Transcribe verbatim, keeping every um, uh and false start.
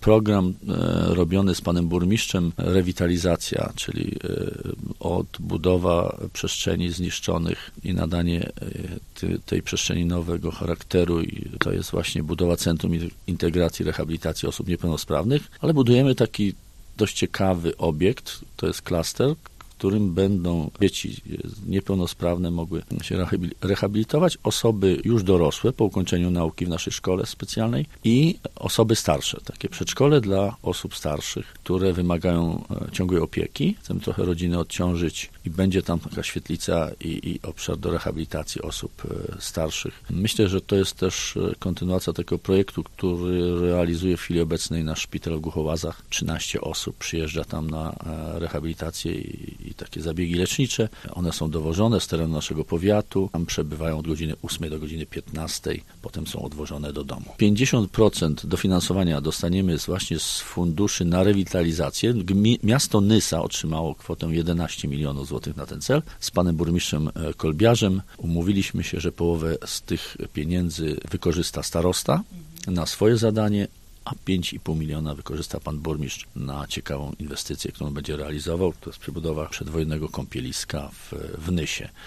program robiony z panem burmistrzem rewitalizacja, czyli odbudowa przestrzeni zniszczonych i nadanie tej przestrzeni nowego charakteru i to jest właśnie budowa Centrum Integracji i Rehabilitacji Osób Niepełnosprawnych, ale budujemy taki dość ciekawy obiekt, to jest klaster, w którym będą dzieci niepełnosprawne mogły się rehabilitować, osoby już dorosłe po ukończeniu nauki w naszej szkole specjalnej i osoby starsze, takie przedszkole dla osób starszych, które wymagają ciągłej opieki. Chcemy trochę rodziny odciążyć i będzie tam taka świetlica i, i obszar do rehabilitacji osób starszych. Myślę, że to jest też kontynuacja tego projektu, który realizuje w chwili obecnej nasz szpital w Głuchołazach. trzynaście osób przyjeżdża tam na rehabilitację i, i takie zabiegi lecznicze. One są dowożone z terenu naszego powiatu. Tam przebywają od godziny ósmej do godziny piętnastej. Potem są odwożone do domu. pięćdziesiąt procent dofinansowania dostaniemy właśnie z funduszy na rewitalizację. Miasto Nysa otrzymało kwotę jedenaście milionów złotych na ten cel. Z panem burmistrzem Kolbiarzem umówiliśmy się, że połowę z tych pieniędzy wykorzysta starosta na swoje zadanie, a pięć i pół miliona wykorzysta pan burmistrz na ciekawą inwestycję, którą będzie realizował. To jest przebudowa przedwojennego kąpieliska w, w Nysie.